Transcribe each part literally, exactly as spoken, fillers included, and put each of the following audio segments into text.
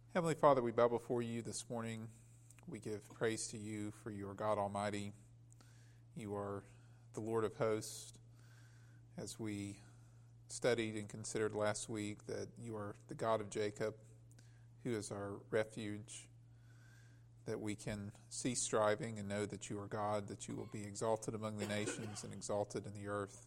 Heavenly Father, we bow before you this morning. We give praise to you for you are God Almighty. You are the Lord of hosts. As we studied and considered last week that you are the God of Jacob, who is our refuge, that we can cease striving and know that you are God, that you will be exalted among the nations and exalted in the earth.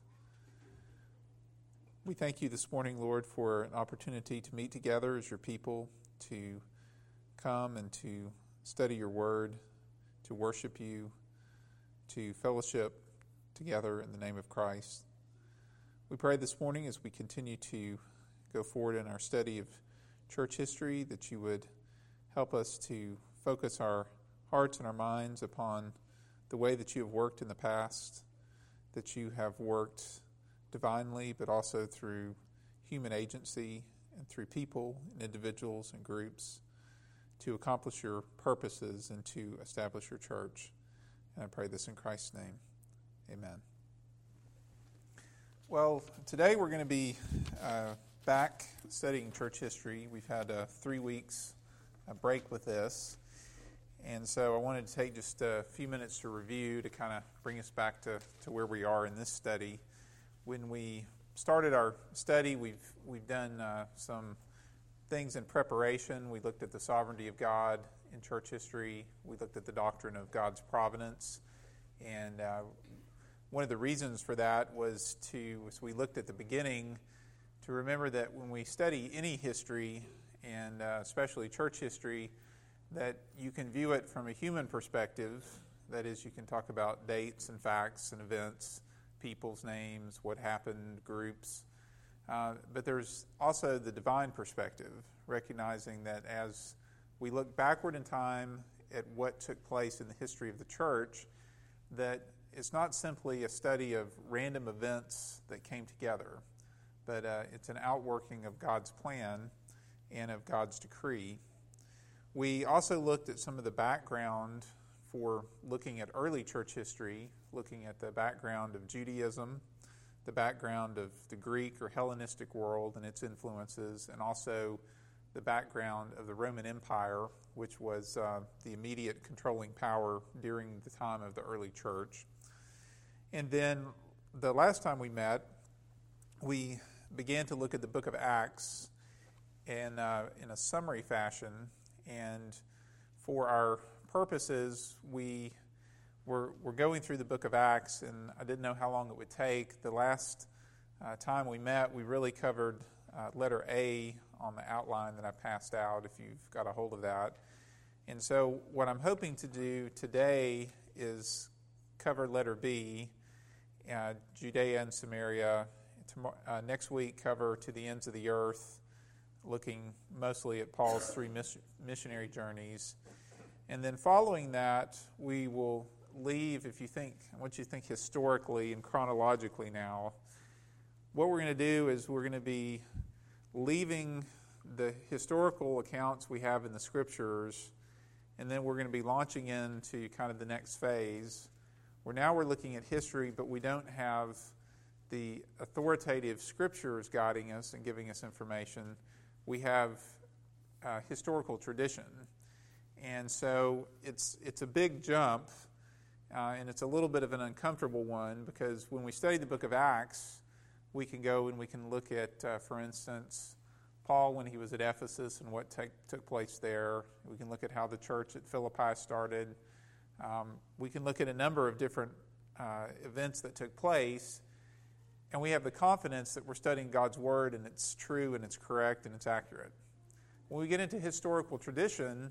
We thank you this morning, Lord, for an opportunity to meet together as your people, to come and to study your word, to worship you, to fellowship together in the name of Christ. We pray this morning as we continue to go forward in our study of church history that you would help us to focus our hearts and our minds upon the way that you have worked in the past, that you have worked divinely, but also through human agency and through people and individuals and groups to accomplish your purposes and to establish your church. And I pray this in Christ's name. Amen. Well, today we're going to be uh, back studying church history. We've had uh, three weeks uh, break with this. And so I wanted to take just a few minutes to review to kind of bring us back to, to where we are in this study. When we started our study, we've we've done uh, some things in preparation. We looked at the sovereignty of God in church history. We looked at the doctrine of God's providence. And uh, one of the reasons for that was to, as we looked at the beginning, to remember that when we study any history, and uh, especially church history, that you can view it from a human perspective. That is, you can talk about dates and facts and events, people's names, what happened, groups. Uh, but there's also the divine perspective, recognizing that as we look backward in time at what took place in the history of the church, that it's not simply a study of random events that came together, but uh, it's an outworking of God's plan and of God's decree. We also looked at some of the background for looking at early church history, looking at the background of Judaism, the background of the Greek or Hellenistic world and its influences, and also the background of the Roman Empire, which was uh, the immediate controlling power during the time of the early church. And then the last time we met, we began to look at the book of Acts in, uh, in a summary fashion, and for our purposes, we were, were going through the book of Acts, and I didn't know how long it would take. The last uh, time we met, we really covered uh, letter A on the outline that I passed out, if you've got a hold of that. And so what I'm hoping to do today is cover letter B, uh, Judea and Samaria. Tomorrow, uh, next week, cover to the ends of the earth, looking mostly at Paul's three miss- missionary journeys. And then following that, we will leave, if you think, I want you to think historically and chronologically now. What we're going to do is we're going to be leaving the historical accounts we have in the Scriptures, and then we're going to be launching into kind of the next phase, where now we're looking at history, but we don't have the authoritative Scriptures guiding us and giving us information. We have uh, historical tradition. And so it's it's a big jump, uh, and it's a little bit of an uncomfortable one, because when we study the book of Acts, we can go and we can look at, uh, for instance, Paul when he was at Ephesus and what take, took place there. We can look at how the church at Philippi started. Um, we can look at a number of different uh, events that took place, and we have the confidence that we're studying God's Word and it's true and it's correct and it's accurate. When we get into historical tradition,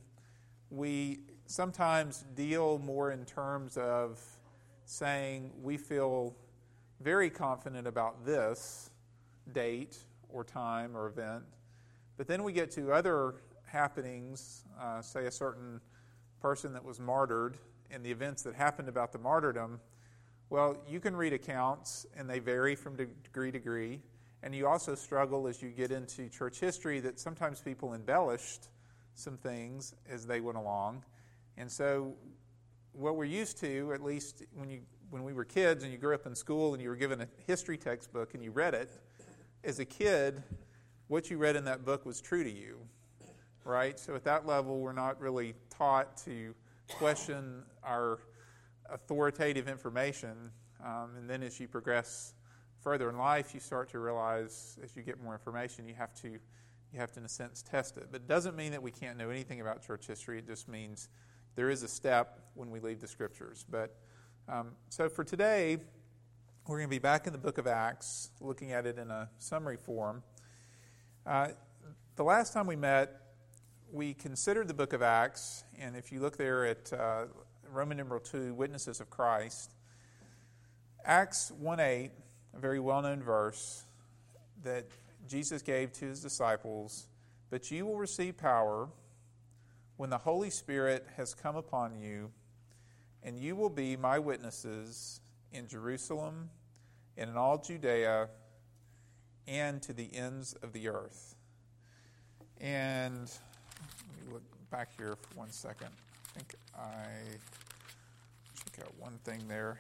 we sometimes deal more in terms of saying we feel very confident about this date or time or event, but then we get to other happenings, uh, say a certain person that was martyred and the events that happened about the martyrdom. Well, you can read accounts, and they vary from degree to degree, and you also struggle as you get into church history that sometimes people embellished some things as they went along. And so what we're used to, at least when you when we were kids and you grew up in school and you were given a history textbook and you read it, as a kid, what you read in that book was true to you. right? So at that level, we're not really taught to question our authoritative information. Um, and then as you progress further in life, you start to realize, as you get more information, you have to, you have to, in a sense, test it. But it doesn't mean that we can't know anything about church history. It just means there is a step when we leave the Scriptures. But um, so for today, we're going to be back in the book of Acts, looking at it in a summary form. Uh, the last time we met, we considered the book of Acts, and if you look there at uh, Roman numeral two, Witnesses of Christ, Acts one eight, a very well-known verse that Jesus gave to his disciples, "But you will receive power when the Holy Spirit has come upon you, and you will be my witnesses in Jerusalem and in all Judea and to the ends of the earth." And let me look back here for one second. I think I check out one thing there.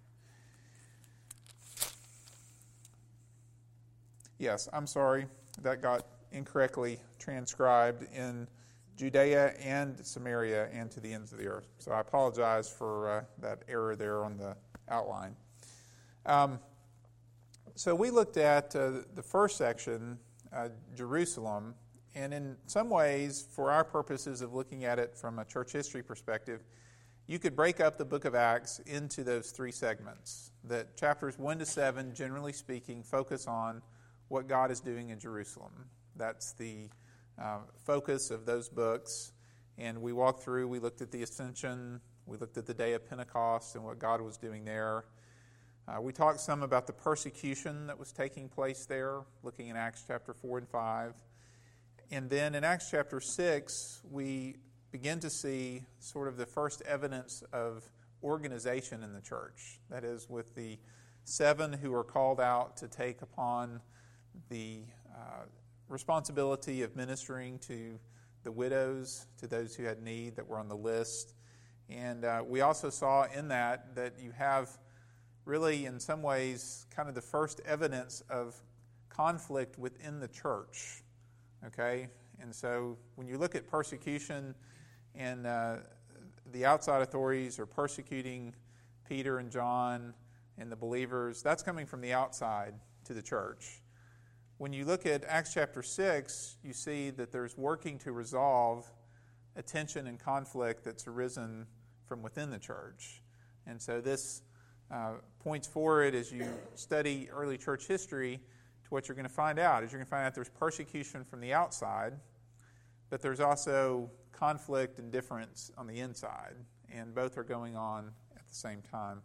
Yes, I'm sorry. That got incorrectly transcribed in Judea and Samaria and to the ends of the earth. So I apologize for uh, that error there on the outline. Um, so we looked at uh, the first section, uh, Jerusalem, and in some ways, for our purposes of looking at it from a church history perspective, you could break up the book of Acts into those three segments. That chapters one to seven, generally speaking, focus on what God is doing in Jerusalem. That's the uh, focus of those books. And we walked through, we looked at the ascension, we looked at the day of Pentecost and what God was doing there. Uh, we talked some about the persecution that was taking place there, looking in Acts chapter four and five. And then in Acts chapter six, we begin to see sort of the first evidence of organization in the church. That is, with the seven who are called out to take upon the uh, responsibility of ministering to the widows, to those who had need that were on the list. And uh, we also saw in that that you have really, in some ways, kind of the first evidence of conflict within the church. Okay? And so when you look at persecution and uh, the outside authorities are persecuting Peter and John and the believers, that's coming from the outside to the church. When you look at Acts chapter six, you see that there's working to resolve a tension and conflict that's arisen from within the church. And so this uh, points forward as you study early church history to what you're going to find out. Is you're going to find out there's persecution from the outside, but there's also conflict and difference on the inside. And both are going on at the same time.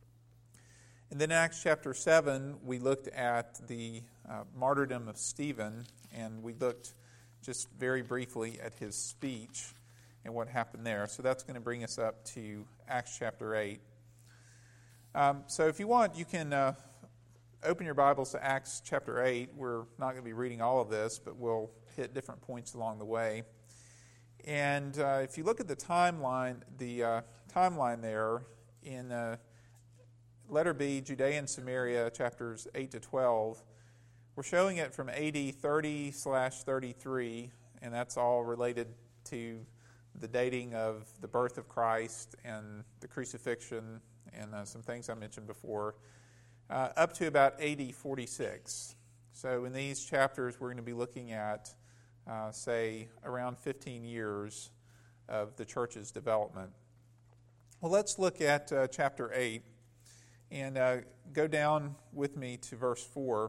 And then in Acts chapter seven, we looked at the uh, martyrdom of Stephen, and we looked just very briefly at his speech and what happened there. So that's going to bring us up to Acts chapter eight. Um, so if you want, you can uh, open your Bibles to Acts chapter eight. We're not going to be reading all of this, but we'll hit different points along the way. And uh, if you look at the timeline, the uh, timeline there in uh, letter B, Judea and Samaria, chapters eight to twelve, we're showing it from A D thirty slash thirty-three, and that's all related to the dating of the birth of Christ and the crucifixion and uh, some things I mentioned before, uh, up to about A D forty-six. So in these chapters, we're going to be looking at, uh, say, around fifteen years of the church's development. Well, let's look at uh, chapter eight. And uh, go down with me to verse four.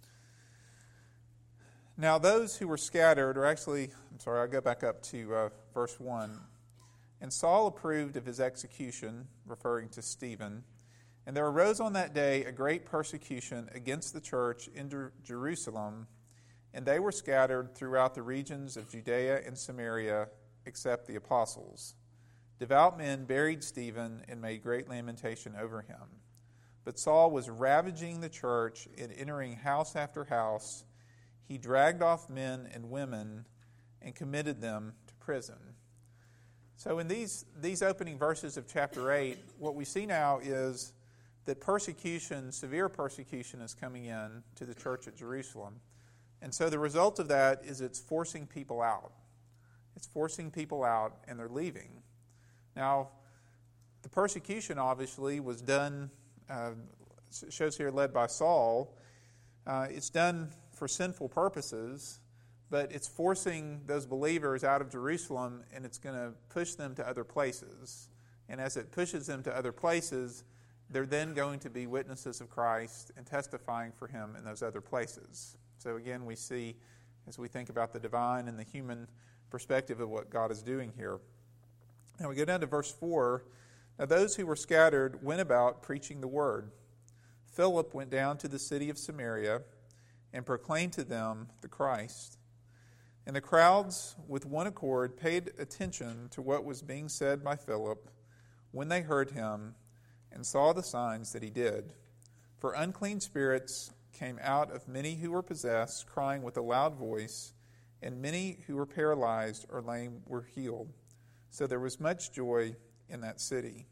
Now those who were scattered, or actually, I'm sorry, I'll go back up to uh, verse one. And Saul approved of his execution, referring to Stephen. And there arose on that day a great persecution against the church in Jer- Jerusalem, and they were scattered throughout the regions of Judea and Samaria, except the apostles. Devout men buried Stephen and made great lamentation over him. But Saul was ravaging the church and entering house after house. He dragged off men and women and committed them to prison. So in these, these opening verses of chapter eight, what we see now is that persecution, severe persecution, is coming in to the church at Jerusalem. And so the result of that is it's forcing people out. It's forcing people out, and they're leaving. Now, the persecution obviously was done, uh, shows here led by Saul. Uh, it's done for sinful purposes, but it's forcing those believers out of Jerusalem, and it's going to push them to other places. And as it pushes them to other places, they're then going to be witnesses of Christ and testifying for him in those other places. So again, we see, as we think about the divine and the human perspective of what God is doing here. Now we go down to verse four. Now those who were scattered went about preaching the word. Philip went down to the city of Samaria and proclaimed to them the Christ. And the crowds, with one accord, paid attention to what was being said by Philip when they heard him and saw the signs that he did. For unclean spirits came out of many who were possessed, crying with a loud voice, and many who were paralyzed or lame were healed. So there was much joy in that city.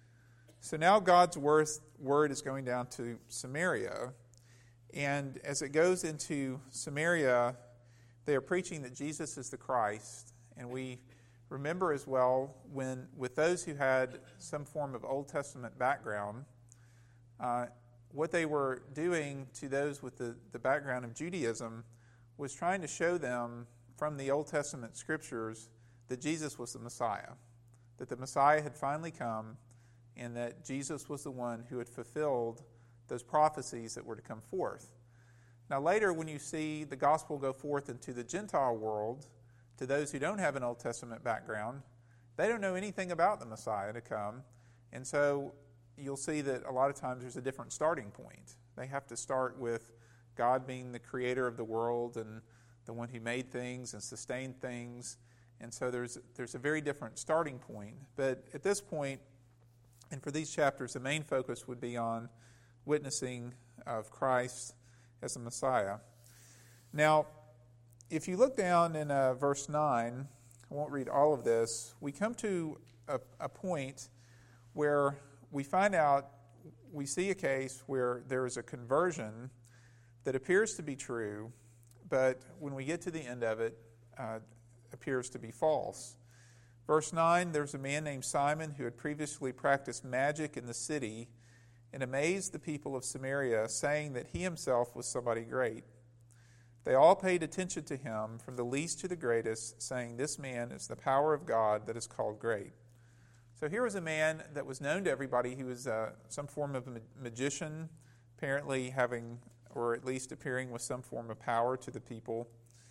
So now God's word is going down to Samaria. And as it goes into Samaria, they are preaching that Jesus is the Christ. And we remember as well when with those who had some form of Old Testament background, uh, what they were doing to those with the, the background of Judaism was trying to show them from the Old Testament scriptures that Jesus was the Messiah, that the Messiah had finally come, and that Jesus was the one who had fulfilled those prophecies that were to come forth. Now later, when you see the gospel go forth into the Gentile world, to those who don't have an Old Testament background, they don't know anything about the Messiah to come, and so you'll see that a lot of times there's a different starting point. They have to start with God being the creator of the world and the one who made things and sustained things. And so there's there's a very different starting point. But at this point, and for these chapters, the main focus would be on witnessing of Christ as the Messiah. Now, if you look down in uh, verse nine, I won't read all of this, we come to a, a point where we find out, we see a case where there is a conversion that appears to be true, but when we get to the end of it, uh, appears to be false. Verse nine, there's a man named Simon who had previously practiced magic in the city and amazed the people of Samaria, saying that he himself was somebody great. They all paid attention to him, from the least to the greatest, saying, "This man is the power of God that is called great." So here was a man that was known to everybody. He was uh, some form of a magician, apparently having, or at least appearing with some form of power to the people.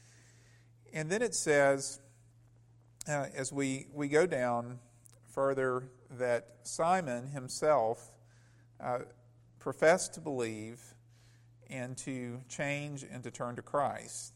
And then it says, uh, as we, we go down further, that Simon himself uh, professed to believe and to change and to turn to Christ.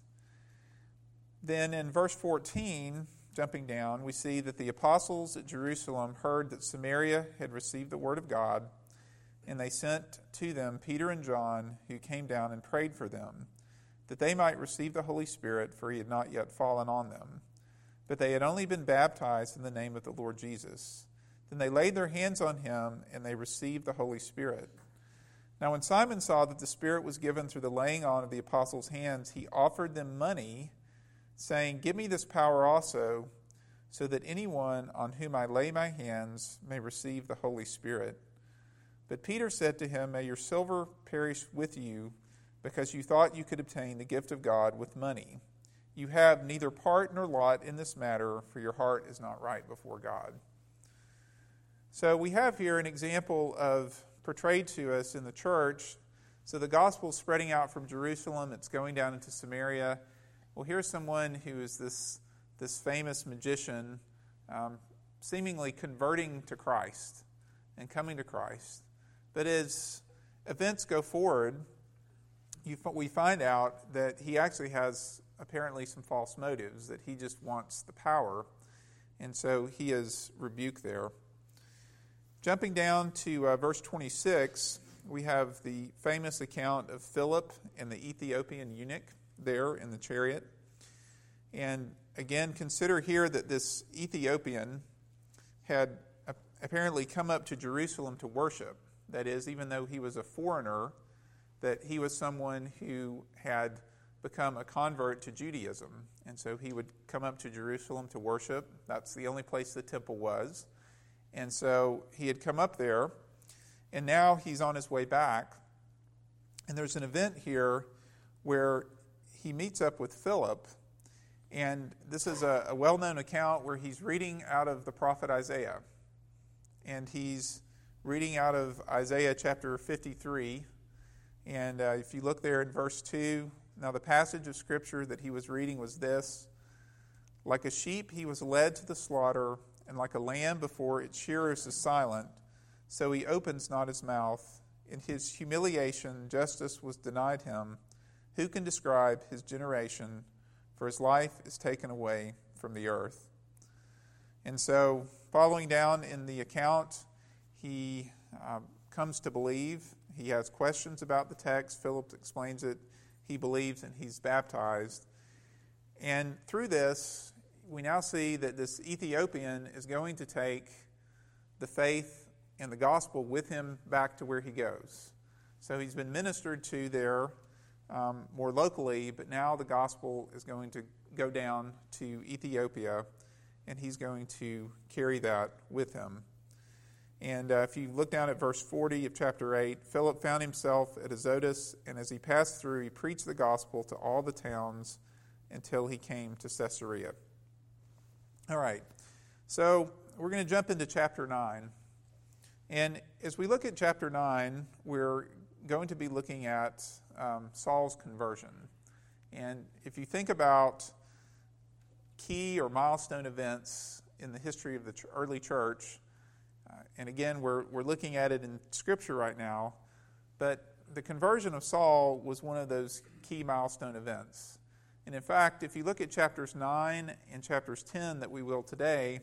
Then in verse fourteen, jumping down, we see that the apostles at Jerusalem heard that Samaria had received the word of God, and they sent to them Peter and John, who came down and prayed for them, that they might receive the Holy Spirit, for he had not yet fallen on them. But they had only been baptized in the name of the Lord Jesus. Then they laid their hands on him, and they received the Holy Spirit. Now when Simon saw that the Spirit was given through the laying on of the apostles' hands, he offered them money, saying, "Give me this power also, so that anyone on whom I lay my hands may receive the Holy Spirit." But Peter said to him, "May your silver perish with you, because you thought you could obtain the gift of God with money. You have neither part nor lot in this matter, for your heart is not right before God." So we have here an example of, portrayed to us in the church. So the gospel is spreading out from Jerusalem. It's going down into Samaria. Well, here's someone who is this, this famous magician, um, seemingly converting to Christ and coming to Christ. But as events go forward, you, we find out that he actually has apparently some false motives, that he just wants the power. And so he is rebuked there. Jumping down to uh, verse twenty-six, we have the famous account of Philip and the Ethiopian eunuch there in the chariot. And again, consider here that this Ethiopian had apparently come up to Jerusalem to worship. That is, even though he was a foreigner, that he was someone who had become a convert to Judaism. And so he would come up to Jerusalem to worship. That's the only place the temple was. And so he had come up there, and now he's on his way back. And there's an event here where he meets up with Philip. And this is a, a well-known account where he's reading out of the prophet Isaiah. And he's reading out of Isaiah chapter fifty-three. And uh, if you look there in verse two, now the passage of Scripture that he was reading was this: "Like a sheep he was led to the slaughter, and like a lamb before its shearers is silent, so he opens not his mouth. In his humiliation justice was denied him. Who can describe his generation? For his life is taken away from the earth." And so, following down in the account, he uh, comes to believe. He has questions about the text. Philip explains it. He believes, and he's baptized. And through this, we now see that this Ethiopian is going to take the faith and the gospel with him back to where he goes. So he's been ministered to there um, more locally, but now the gospel is going to go down to Ethiopia, and he's going to carry that with him. And uh, if you look down at verse forty of chapter eight, Philip found himself at Azotus, and as he passed through, he preached the gospel to all the towns until he came to Caesarea. All right, so we're going to jump into chapter nine. And as we look at chapter nine, we're going to be looking at um, Saul's conversion. And if you think about key or milestone events in the history of the ch- early church, uh, and again, we're we're looking at it in Scripture right now, but the conversion of Saul was one of those key milestone events. And in fact, if you look at chapters nine and chapters ten that we will today,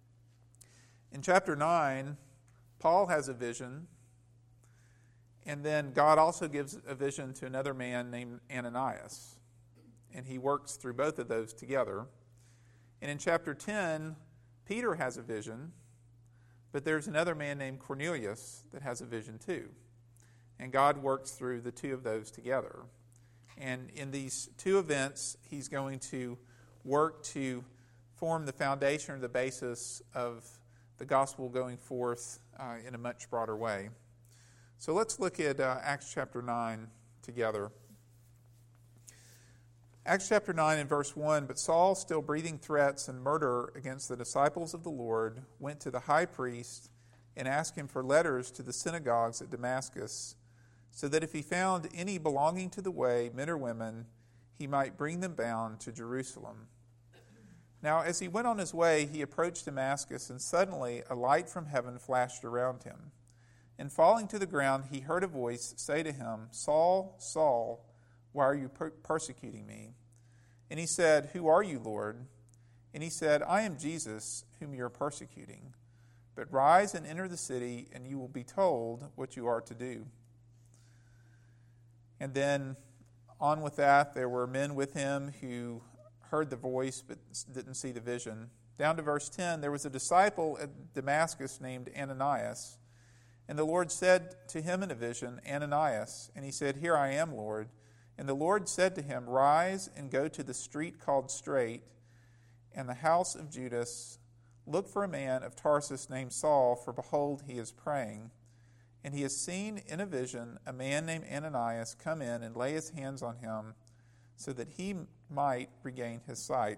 in chapter nine, Paul has a vision, and then God also gives a vision to another man named Ananias, and he works through both of those together. And in chapter ten, Peter has a vision, but there's another man named Cornelius that has a vision too. And God works through the two of those together. And in these two events, he's going to work to form the foundation or the basis of the gospel going forth uh, in a much broader way. So let's look at uh, Acts chapter nine together. Acts chapter nine and verse one, "But Saul, still breathing threats and murder against the disciples of the Lord, went to the high priest and asked him for letters to the synagogues at Damascus, so that if he found any belonging to the way, men or women, he might bring them bound to Jerusalem. Now, as he went on his way, he approached Damascus, and suddenly a light from heaven flashed around him. And falling to the ground, he heard a voice say to him, 'Saul, Saul, why are you per- persecuting me?' And he said, 'Who are you, Lord?' And he said, 'I am Jesus, whom you are persecuting. But rise and enter the city, and you will be told what you are to do.' And then on with that, there were men with him who heard the voice but didn't see the vision. Down to verse ten, there was a disciple at Damascus named Ananias. And the Lord said to him in a vision, 'Ananias.' And he said, 'Here I am, Lord.' And the Lord said to him, 'Rise and go to the street called Straight, and the house of Judas. Look for a man of Tarsus named Saul, for behold, he is praying. And he has seen in a vision a man named Ananias come in and lay his hands on him, so that he might regain his sight.'"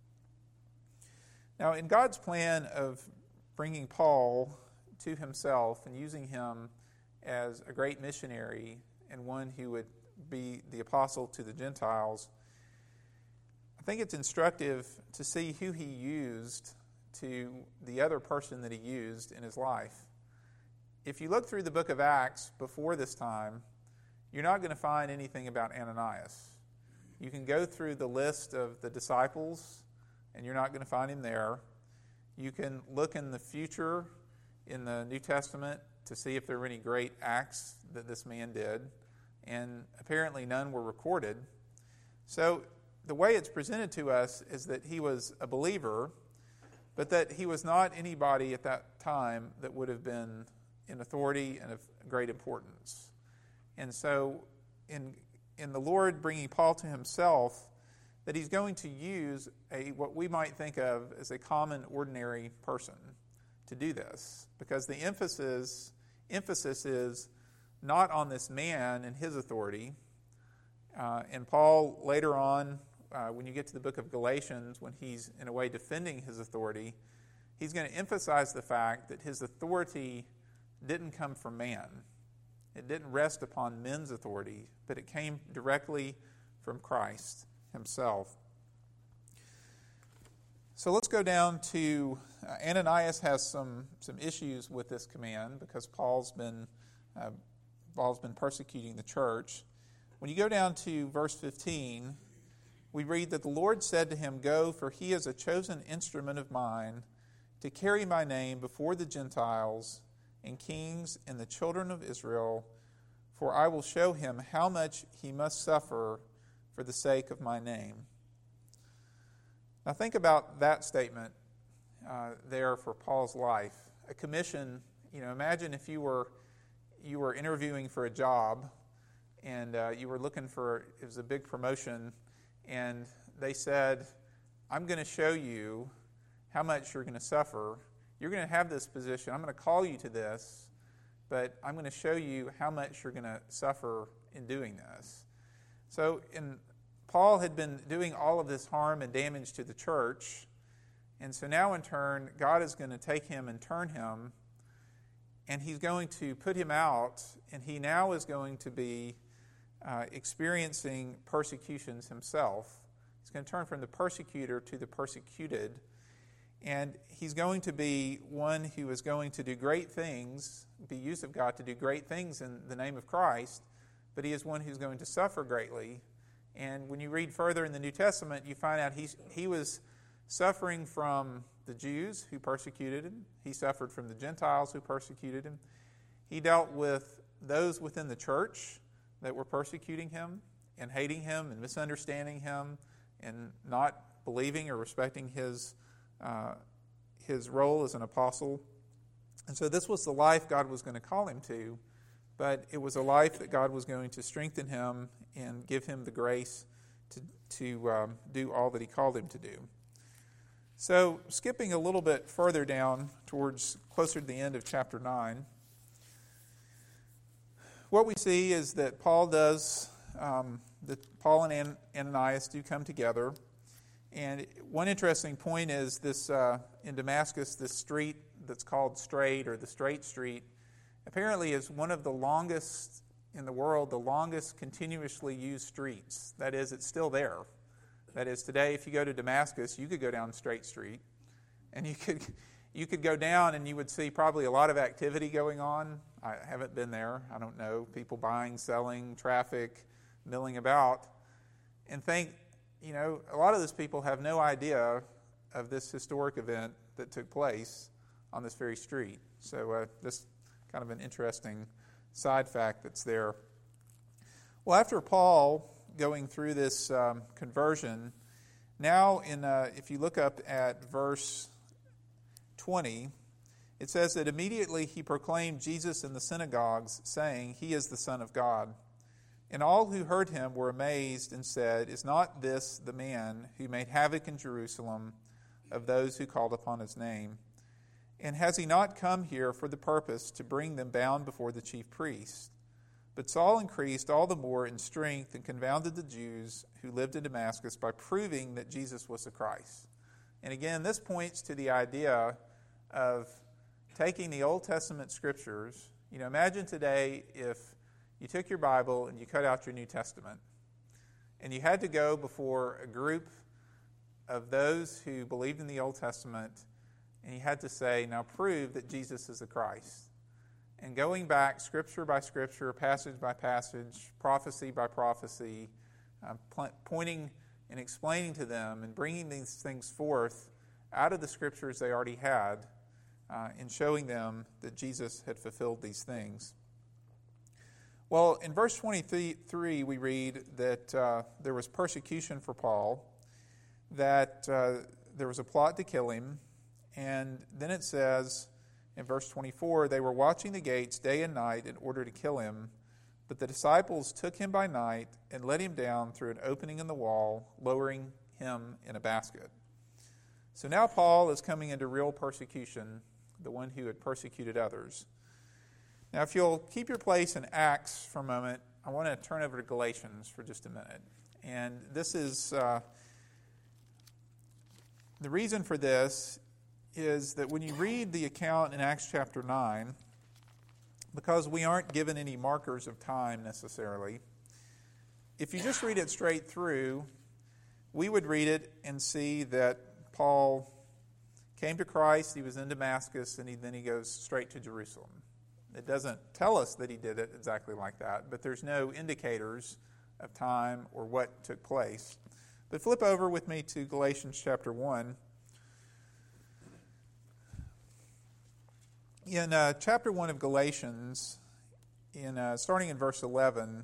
Now, in God's plan of bringing Paul to himself and using him as a great missionary and one who would be the apostle to the Gentiles, I think it's instructive to see who he used to the other person that he used in his life. If you look through the book of Acts before this time, you're not going to find anything about Ananias. You can go through the list of the disciples, and you're not going to find him there. You can look in the future in the New Testament to see if there were any great acts that this man did, and apparently none were recorded. So the way it's presented to us is that he was a believer, but that he was not anybody at that time that would have been in authority and of great importance. And so in in the Lord bringing Paul to himself, that he's going to use a what we might think of as a common, ordinary person to do this, because the emphasis emphasis is not on this man and his authority. Uh, and Paul, later on, uh, when you get to the book of Galatians, when he's in a way defending his authority, he's going to emphasize the fact that his authority didn't come from man. It didn't rest upon men's authority, but it came directly from Christ himself. So let's go down to uh, Ananias has some some issues with this command because Paul's been uh, Paul's been persecuting the church. When you go down to verse fifteen, we read that the Lord said to him, "Go, for he is a chosen instrument of mine to carry my name before the Gentiles and kings and the children of Israel, for I will show him how much he must suffer for the sake of my name." Now think about that statement uh, there for Paul's life. A commission, you know, imagine if you were you were interviewing for a job and uh, you were looking for, it was a big promotion, and they said, "I'm going to show you how much you're going to suffer. You're going to have this position. I'm going to call you to this, but I'm going to show you how much you're going to suffer in doing this." So in, Paul had been doing all of this harm and damage to the church, and so now in turn, God is going to take him and turn him, and he's going to put him out, and he now is going to be uh, experiencing persecutions himself. He's going to turn from the persecutor to the persecuted, and he's going to be one who is going to do great things, be used of God to do great things in the name of Christ, but he is one who's going to suffer greatly. And when you read further in the New Testament, you find out he's, he was suffering from the Jews who persecuted him. He suffered from the Gentiles who persecuted him. He dealt with those within the church that were persecuting him and hating him and misunderstanding him and not believing or respecting his Uh, his role as an apostle. And so this was the life God was going to call him to, but it was a life that God was going to strengthen him and give him the grace to, to um, do all that he called him to do. So skipping a little bit further down towards closer to the end of chapter nine, what we see is that Paul does, um, that Paul and Ananias do come together. And one interesting point is this, uh, in Damascus, this street that's called Straight, or the Straight Street, apparently is one of the longest in the world, the longest continuously used streets. That is, it's still there. That is, today, if you go to Damascus, you could go down Straight Street, and you could you could go down and you would see probably a lot of activity going on. I haven't been there. I don't know. People buying, selling, traffic, milling about, and think, you know, a lot of those people have no idea of this historic event that took place on this very street. So uh, just kind of an interesting side fact that's there. Well, after Paul going through this um, conversion, now in uh, if you look up at verse twenty, it says that immediately he proclaimed Jesus in the synagogues, saying, "He is the Son of God." And all who heard him were amazed and said, "Is not this the man who made havoc in Jerusalem of those who called upon his name? And has he not come here for the purpose to bring them bound before the chief priests?" But Saul increased all the more in strength and confounded the Jews who lived in Damascus by proving that Jesus was the Christ. And again, this points to the idea of taking the Old Testament scriptures. You know, imagine today if you took your Bible and you cut out your New Testament, and you had to go before a group of those who believed in the Old Testament, and you had to say, "Now prove that Jesus is the Christ." And going back scripture by scripture, passage by passage, prophecy by prophecy, uh, pl- pointing and explaining to them and bringing these things forth out of the scriptures they already had, uh, and showing them that Jesus had fulfilled these things. Well, in verse twenty-three, we read that uh, there was persecution for Paul, that uh, there was a plot to kill him, and then it says in verse twenty-four, they were watching the gates day and night in order to kill him, but the disciples took him by night and let him down through an opening in the wall, lowering him in a basket. So now Paul is coming into real persecution, the one who had persecuted others. Now, if you'll keep your place in Acts for a moment, I want to turn over to Galatians for just a minute. And this is, uh, the reason for this is that when you read the account in Acts chapter nine, because we aren't given any markers of time necessarily, if you just read it straight through, we would read it and see that Paul came to Christ, he was in Damascus, and he, then he goes straight to Jerusalem. It doesn't tell us that he did it exactly like that, but there's no indicators of time or what took place. But flip over with me to Galatians chapter one. In uh, chapter one of Galatians, in uh, starting in verse eleven,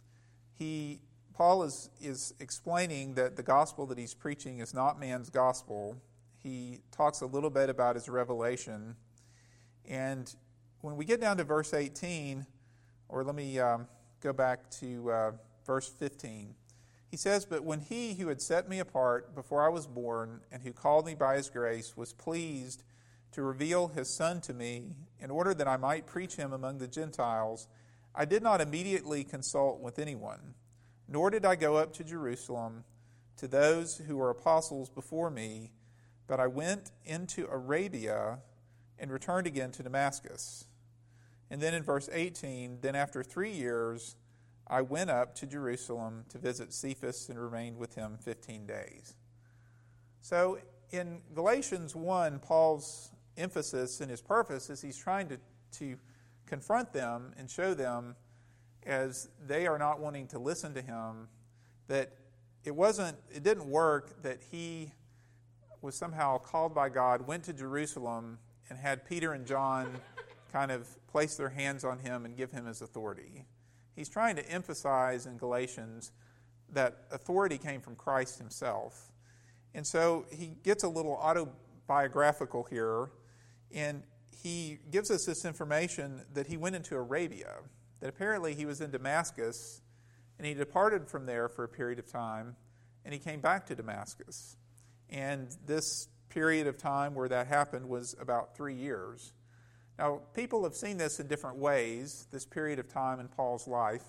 he Paul is, is explaining that the gospel that he's preaching is not man's gospel. He talks a little bit about his revelation. And when we get down to verse eighteen, or let me um, go back to uh, verse fifteen, he says, "But when he who had set me apart before I was born, and who called me by his grace, was pleased to reveal his Son to me, in order that I might preach him among the Gentiles, I did not immediately consult with anyone, nor did I go up to Jerusalem to those who were apostles before me, but I went into Arabia and returned again to Damascus." And then in verse eighteen, "Then after three years I went up to Jerusalem to visit Cephas and remained with him fifteen days. So in Galatians one, Paul's emphasis and his purpose is he's trying to, to confront them and show them, as they are not wanting to listen to him, that it wasn't, it didn't work that he was somehow called by God, went to Jerusalem, and had Peter and John kind of place their hands on him and give him his authority. He's trying to emphasize in Galatians that authority came from Christ himself. And so he gets a little autobiographical here, and he gives us this information that he went into Arabia, that apparently he was in Damascus, and he departed from there for a period of time, and he came back to Damascus. And this period of time where that happened was about three years. Now, people have seen this in different ways, this period of time in Paul's life.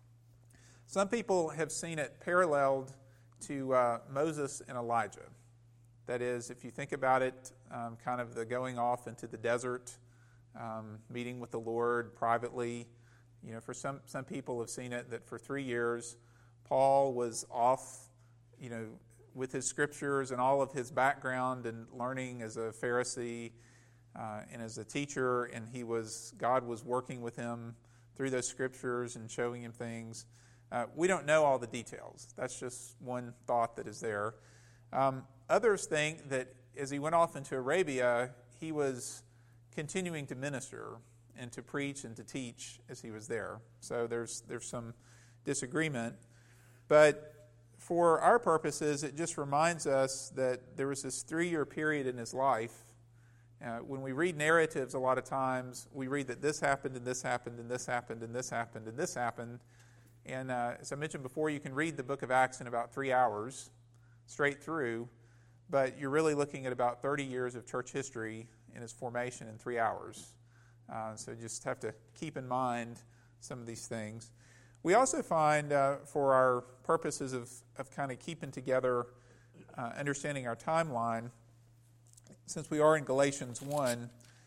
Some people have seen it paralleled to uh, Moses and Elijah. That is, if you think about it, um, kind of the going off into the desert, um, meeting with the Lord privately. You know, for some some people have seen it that for three years, Paul was off, you know, with his scriptures and all of his background and learning as a Pharisee uh, and as a teacher, and he was God was working with him through those scriptures and showing him things. Uh, we don't know all the details. That's just one thought that is there. Um, others think that as he went off into Arabia, he was continuing to minister and to preach and to teach as he was there. So there's there's some disagreement. But for our purposes, it just reminds us that there was this three-year period in his life. Uh, when we read narratives, a lot of times we read that this happened and this happened and this happened and this happened and this happened. And uh, as I mentioned before, you can read the book of Acts in about three hours, straight through, but you're really looking at about thirty years of church history in its formation in three hours. Uh, so you just have to keep in mind some of these things. We also find, uh, for our purposes of, of kind of keeping together, uh, understanding our timeline, since we are in Galatians one,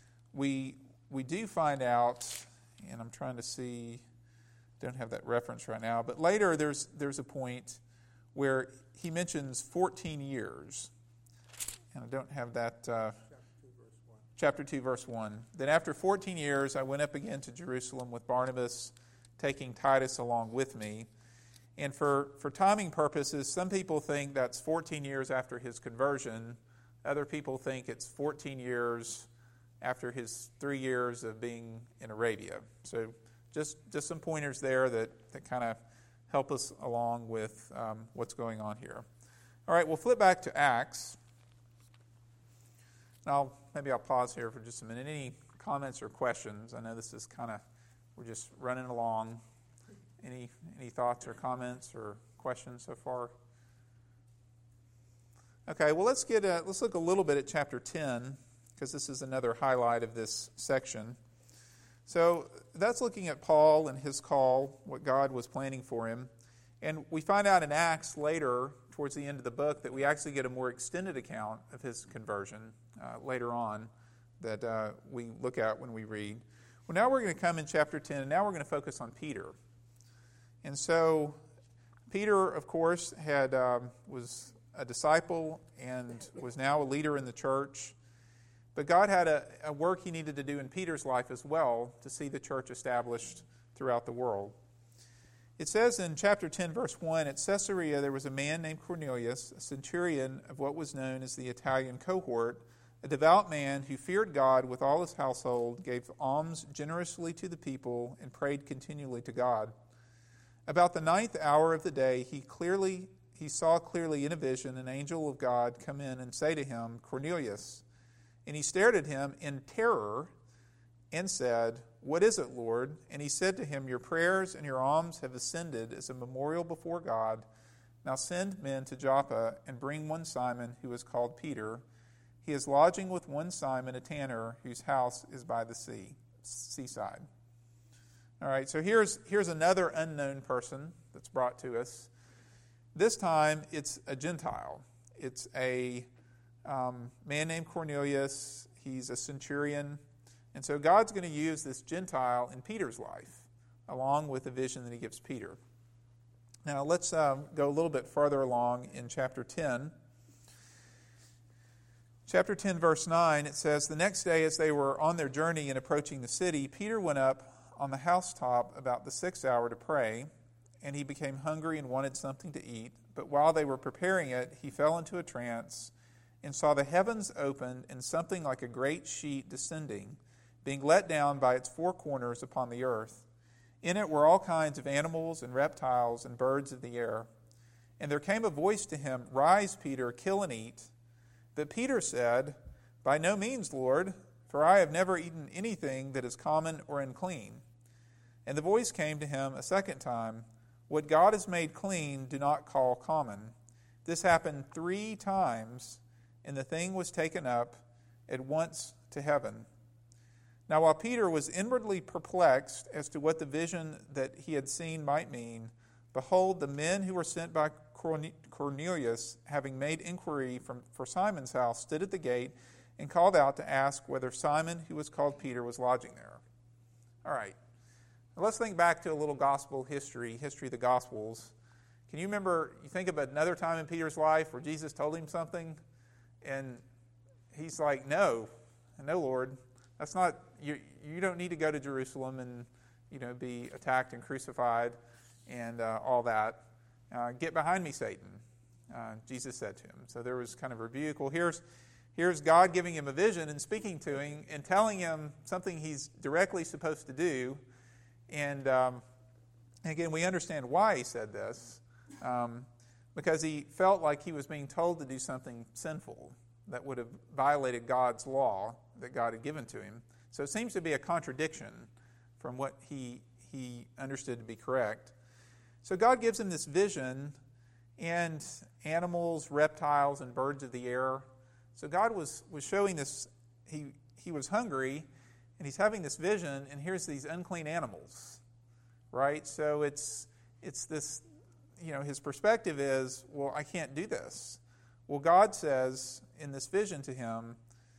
we we do find out, and I'm trying to see, don't have that reference right now, but later there's there's a point where he mentions fourteen years, and I don't have that. Uh, Chapter two, verse one. Then after fourteen years, I went up again to Jerusalem with Barnabas, taking Titus along with me. And for, for timing purposes, some people think that's fourteen years after his conversion. Other people think it's fourteen years after his three years of being in Arabia. So just, just some pointers there that, that kind of help us along with um, what's going on here. All right, we'll flip back to Acts. Now, maybe I'll pause here for just a minute. Any comments or questions? I know this is kind of, we're just running along. Any any thoughts or comments or questions so far? Okay, well, let's get a, let's look a little bit at chapter ten, because this is another highlight of this section. So that's looking at Paul and his call, what God was planning for him. And we find out in Acts later, towards the end of the book, that we actually get a more extended account of his conversion uh, later on that uh, we look at when we read. Well, now we're going to come in chapter ten, and now we're going to focus on Peter. And so Peter, of course, had um, was a disciple and was now a leader in the church. But God had a, a work he needed to do in Peter's life as well to see the church established throughout the world. It says in chapter ten, verse one, at Caesarea there was a man named Cornelius, a centurion of what was known as the Italian cohort, a devout man who feared God with all his household, gave alms generously to the people, and prayed continually to God. About the ninth hour of the day, he clearly he saw clearly in a vision an angel of God come in and say to him, Cornelius. And he stared at him in terror and said, What is it, Lord? And he said to him, Your prayers and your alms have ascended as a memorial before God. Now send men to Joppa and bring one Simon, who is called Peter. He is lodging with one Simon, a tanner, whose house is by the sea, seaside. All right, so here's here's another unknown person that's brought to us. This time it's a Gentile. It's a um, man named Cornelius. He's a centurion. And so God's going to use this Gentile in Peter's life, along with the vision that he gives Peter. Now let's um, go a little bit farther along in chapter ten. Chapter ten, verse nine, it says, The next day as they were on their journey and approaching the city, Peter went up on the housetop about the sixth hour to pray, and he became hungry and wanted something to eat. But while they were preparing it, he fell into a trance and saw the heavens opened and something like a great sheet descending, being let down by its four corners upon the earth. In it were all kinds of animals and reptiles and birds of the air. And there came a voice to him, Rise, Peter, kill and eat. But Peter said, By no means, Lord, for I have never eaten anything that is common or unclean. And the voice came to him a second time, What God has made clean, do not call common. This happened three times, and the thing was taken up at once to heaven. Now while Peter was inwardly perplexed as to what the vision that he had seen might mean, behold, the men who were sent by Cornelius, having made inquiry from, for Simon's house, stood at the gate and called out to ask whether Simon, who was called Peter, was lodging there. All right. Now let's think back to a little gospel history, history of the Gospels. Can you remember, you think of another time in Peter's life where Jesus told him something, and he's like, no, no, Lord, that's not, you You don't need to go to Jerusalem and, you know, be attacked and crucified and uh, all that. Uh, Get behind me, Satan, uh, Jesus said to him. So there was kind of rebuke. Well, here's, here's God giving him a vision and speaking to him and telling him something he's directly supposed to do. And um, again, we understand why he said this, um, because he felt like he was being told to do something sinful that would have violated God's law that God had given to him. So it seems to be a contradiction from what he he understood to be correct. So God gives him this vision, and animals, reptiles, and birds of the air. So God was, was showing this, he, he was hungry, and he's having this vision, and here's these unclean animals, right? So it's it's this, you know, his perspective is, well, I can't do this. Well, God says in this vision to him,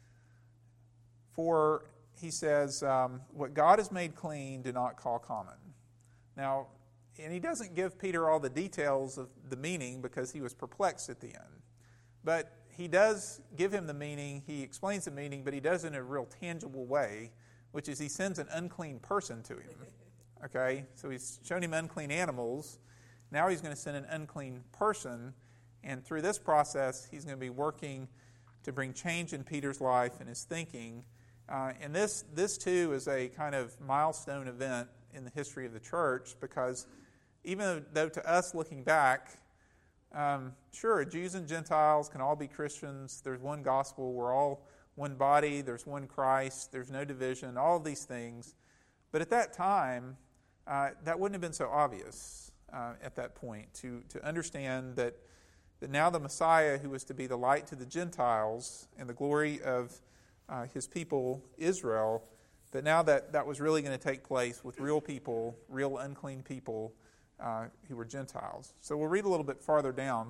for, he says, um, what God has made clean, do not call common. Now, and he doesn't give Peter all the details of the meaning because he was perplexed at the end. But he does give him the meaning, he explains the meaning, but he does it in a real tangible way, which is he sends an unclean person to him. Okay? So he's shown him unclean animals. Now he's going to send an unclean person. And through this process, he's going to be working to bring change in Peter's life and his thinking. Uh, and this, this too, is a kind of milestone event in the history of the church, because even though to us looking back, um, sure, Jews and Gentiles can all be Christians. There's one gospel. We're all one body. There's one Christ. There's no division, all of these things. But at that time, uh, that wouldn't have been so obvious uh, at that point to, to understand that that now the Messiah, who was to be the light to the Gentiles and the glory of uh, his people, Israel, that now that that was really going to take place with real people, real unclean people uh, who were Gentiles. So we'll read a little bit farther down.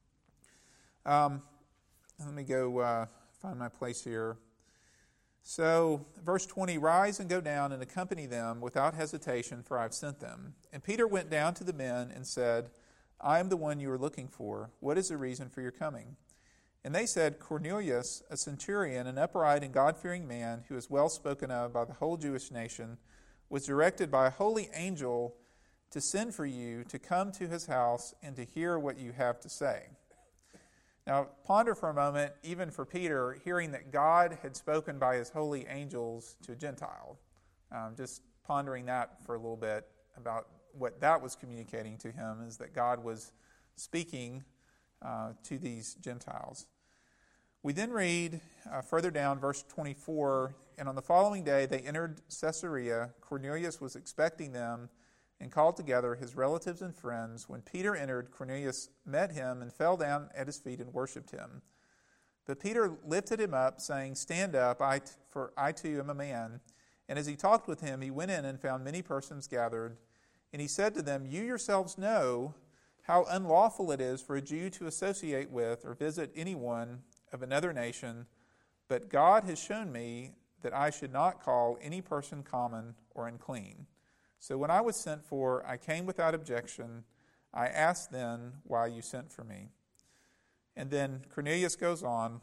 Um, let me go uh, find my place here. So, verse twenty, "Rise and go down and accompany them without hesitation, for I have sent them. And Peter went down to the men and said, I am the one you are looking for. What is the reason for your coming? And they said, Cornelius, a centurion, an upright and God-fearing man, who is well spoken of by the whole Jewish nation, was directed by a holy angel to send for you to come to his house and to hear what you have to say." Now, ponder for a moment, even for Peter, hearing that God had spoken by his holy angels to a Gentile. Um, just pondering that for a little bit about what that was communicating to him, is that God was speaking uh, to these Gentiles. We then read uh, further down, verse twenty-four, "And on the following day they entered Caesarea. Cornelius was expecting them and called together his relatives and friends. When Peter entered, Cornelius met him and fell down at his feet and worshipped him. But Peter lifted him up, saying, Stand up, I t- for I too am a man. And as he talked with him, he went in and found many persons gathered. And he said to them, You yourselves know how unlawful it is for a Jew to associate with or visit anyone of another nation, but God has shown me that I should not call any person common or unclean. So when I was sent for, I came without objection. I asked then why you sent for me." And then Cornelius goes on.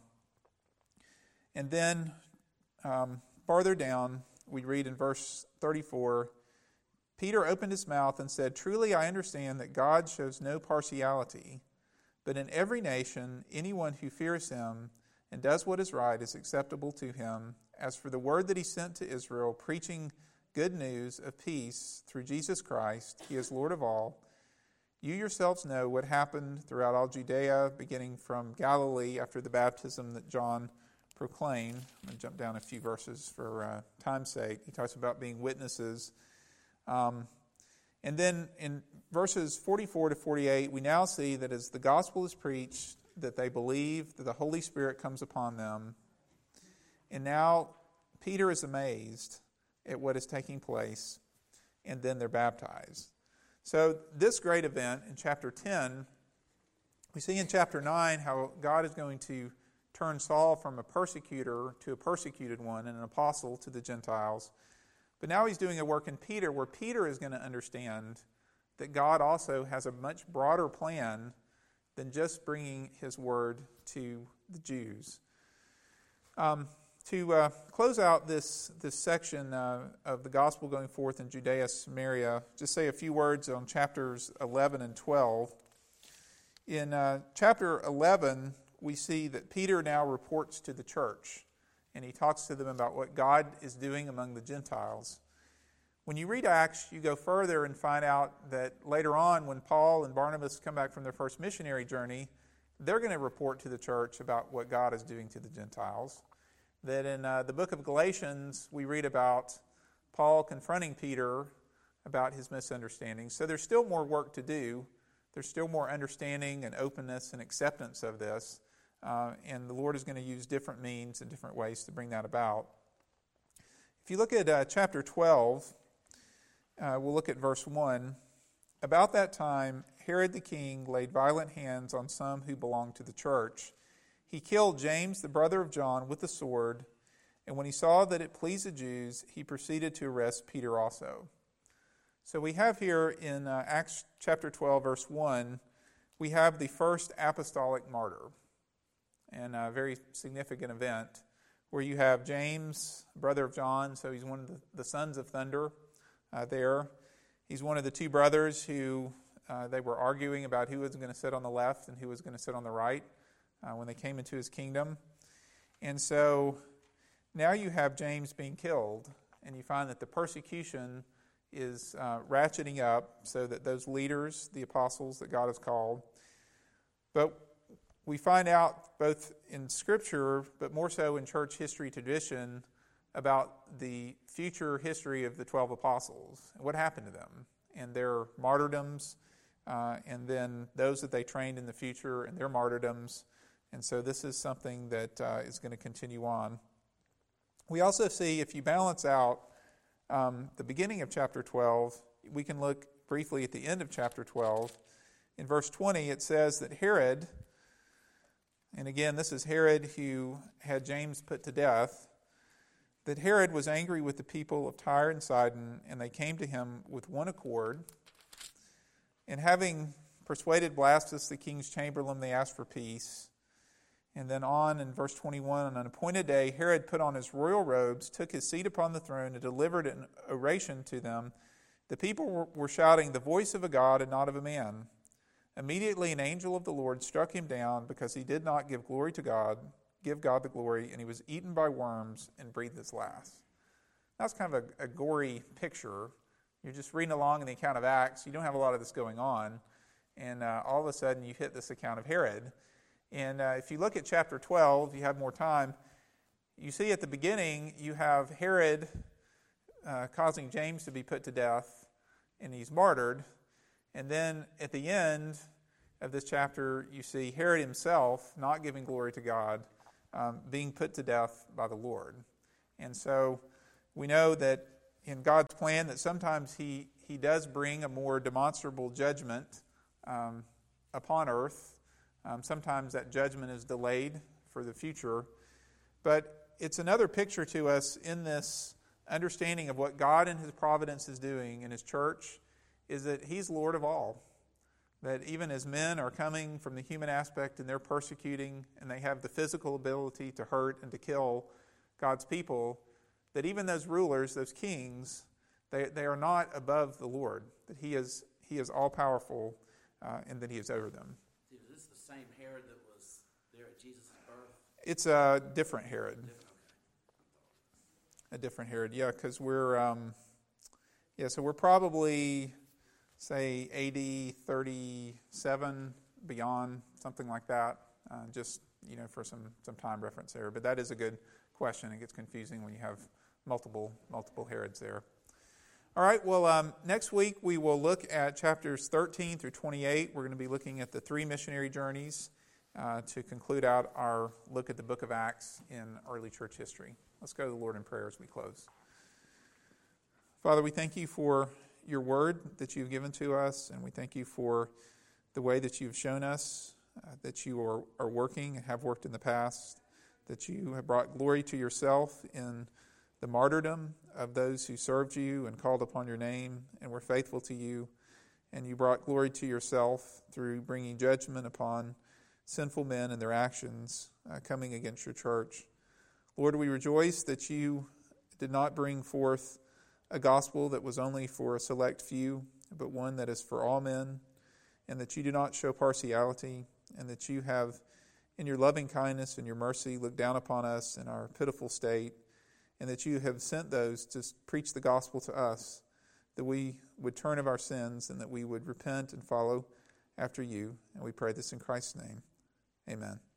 And then um, farther down, we read in verse thirty-four, "Peter opened his mouth and said, Truly I understand that God shows no partiality, but in every nation anyone who fears him and does what is right is acceptable to him. As for the word that he sent to Israel, preaching good news of peace through Jesus Christ, he is Lord of all. You yourselves know what happened throughout all Judea, beginning from Galilee after the baptism that John proclaimed." I'm going to jump down a few verses for uh, time's sake. He talks about being witnesses. Um, and then in verses forty-four to forty-eight, we now see that as the gospel is preached, that they believe, that the Holy Spirit comes upon them. And now Peter is amazed at what is taking place, and then they're baptized. So this great event in chapter ten, we see in chapter nine how God is going to turn Saul from a persecutor to a persecuted one and an apostle to the Gentiles. But now he's doing a work in Peter where Peter is going to understand that God also has a much broader plan than just bringing his word to the Jews. Um, To uh, close out this this section uh, of the gospel going forth in Judea, Samaria, just say a few words on chapters eleven and twelve. In uh, chapter eleven, we see that Peter now reports to the church, and he talks to them about what God is doing among the Gentiles. When you read Acts, you go further and find out that later on, when Paul and Barnabas come back from their first missionary journey, they're going to report to the church about what God is doing to the Gentiles. That in uh, the book of Galatians, we read about Paul confronting Peter about his misunderstandings. So there's still more work to do. There's still more understanding and openness and acceptance of this. Uh, and the Lord is going to use different means and different ways to bring that about. If you look at uh, chapter twelve, uh, we'll look at verse one. "About that time, Herod the king laid violent hands on some who belonged to the church. He killed James, the brother of John, with the sword, and when he saw that it pleased the Jews, he proceeded to arrest Peter also." So we have here in uh, Acts chapter twelve, verse one, we have the first apostolic martyr, and a very significant event where you have James, brother of John, so he's one of the, the sons of thunder uh, there. He's one of the two brothers who uh, they were arguing about who was going to sit on the left and who was going to sit on the right. Uh, when they came into his kingdom. And so now you have James being killed, and you find that the persecution is uh, ratcheting up so that those leaders, the apostles that God has called, but we find out both in Scripture, but more so in church history tradition, about the future history of the twelve apostles and what happened to them and their martyrdoms, uh, and then those that they trained in the future and their martyrdoms. And so this is something that uh, is going to continue on. We also see, if you balance out um, the beginning of chapter twelve, we can look briefly at the end of chapter twelve. In verse twenty, it says that Herod, and again, this is Herod who had James put to death, that Herod was angry with the people of Tyre and Sidon, and they came to him with one accord. And having persuaded Blastus, the king's chamberlain, they asked for peace. And then on in verse twenty-one, on an appointed day, Herod put on his royal robes, took his seat upon the throne, and delivered an oration to them. The people were shouting, "The voice of a God and not of a man." Immediately an angel of the Lord struck him down because he did not give glory to God, give God the glory, and he was eaten by worms and breathed his last. That's kind of a, a gory picture. You're just reading along in the account of Acts. You don't have a lot of this going on. And uh, all of a sudden you hit this account of Herod. And uh, if you look at chapter twelve, you have more time, you see at the beginning you have Herod uh, causing James to be put to death, and he's martyred. And then at the end of this chapter, you see Herod himself, not giving glory to God, um, being put to death by the Lord. And so we know that in God's plan that sometimes he, he does bring a more demonstrable judgment um, upon earth. Um, sometimes that judgment is delayed for the future. But it's another picture to us in this understanding of what God in his providence is doing in his church, is that he's Lord of all. That even as men are coming from the human aspect and they're persecuting and they have the physical ability to hurt and to kill God's people, that even those rulers, those kings, they, they are not above the Lord. That he is he is all-powerful uh, and that he is over them. Is this the same Herod that was there at Jesus' birth? It's a different Herod. Different, okay. A different Herod, yeah, because we're, um, yeah, so we're probably, say, A D thirty-seven, beyond, something like that, uh, just, you know, for some, some time reference there. But that is a good question. It gets confusing when you have multiple, multiple Herods there. All right, well, um, next week we will look at chapters thirteen through twenty-eight. We're going to be looking at the three missionary journeys uh, to conclude out our look at the book of Acts in early church history. Let's go to the Lord in prayer as we close. Father, we thank you for your word that you've given to us, and we thank you for the way that you've shown us uh, that you are, are working and have worked in the past, that you have brought glory to yourself in the martyrdom of those who served you and called upon your name and were faithful to you, and you brought glory to yourself through bringing judgment upon sinful men and their actions uh, coming against your church. Lord, we rejoice that you did not bring forth a gospel that was only for a select few, but one that is for all men, and that you do not show partiality, and that you have, in your loving kindness and your mercy, looked down upon us in our pitiful state, and that you have sent those to preach the gospel to us, that we would turn of our sins and that we would repent and follow after you. And we pray this in Christ's name. Amen.